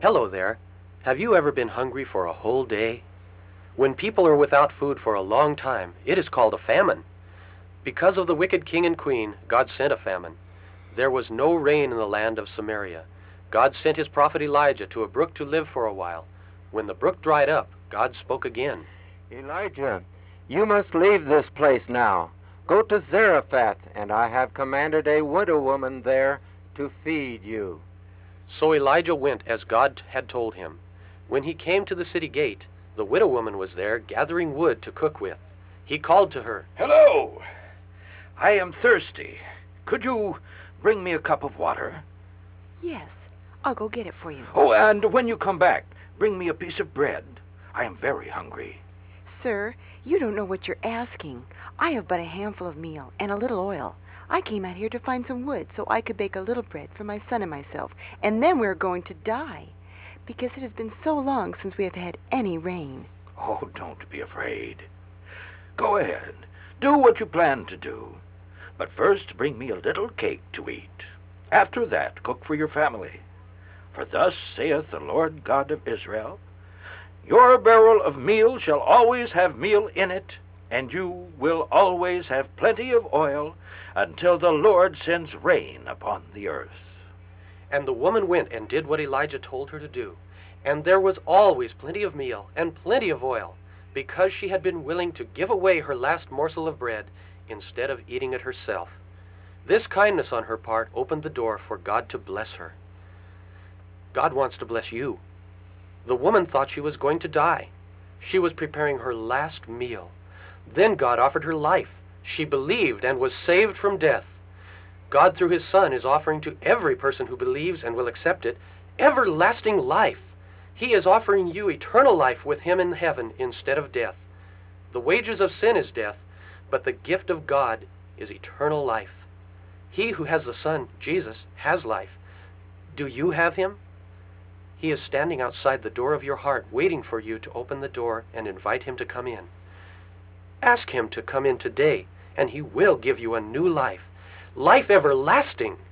Hello there. Have you ever been hungry for a whole day? When people are without food for a long time, it is called a famine. Because of the wicked king and queen, God sent a famine. There was no rain in the land of Samaria. God sent his prophet Elijah to a brook to live for a while. When the brook dried up, God spoke again. Elijah, you must leave this place now. Go to Zarephath, and I have commanded a widow woman there to feed you. So Elijah went as God had told him. When he came to the city gate, the widow woman was there gathering wood to cook with. He called to her, Hello! I am thirsty. Could you bring me a cup of water? Yes, I'll go get it for you. Oh, and when you come back, bring me a piece of bread. I am very hungry. Sir, you don't know what you're asking. I have but a handful of meal and a little oil. I came out here to find some wood so I could bake a little bread for my son and myself, and then we're going to die, because it has been so long since we have had any rain. Oh, don't be afraid. Go ahead. Do what you plan to do. But first bring me a little cake to eat. After that, cook for your family. For thus saith the Lord God of Israel, Your barrel of meal shall always have meal in it, and you will always have plenty of oil until the Lord sends rain upon the earth. And the woman went and did what Elijah told her to do. And there was always plenty of meal and plenty of oil, because she had been willing to give away her last morsel of bread instead of eating it herself. This kindness on her part opened the door for God to bless her. God wants to bless you. The woman thought she was going to die. She was preparing her last meal. Then God offered her life. She believed and was saved from death. God, through his Son, is offering to every person who believes and will accept it everlasting life. He is offering you eternal life with him in heaven instead of death. The wages of sin is death, but the gift of God is eternal life. He who has the Son, Jesus, has life. Do you have him? He is standing outside the door of your heart, waiting for you to open the door and invite him to come in. Ask him to come in today, and he will give you a new life, life everlasting.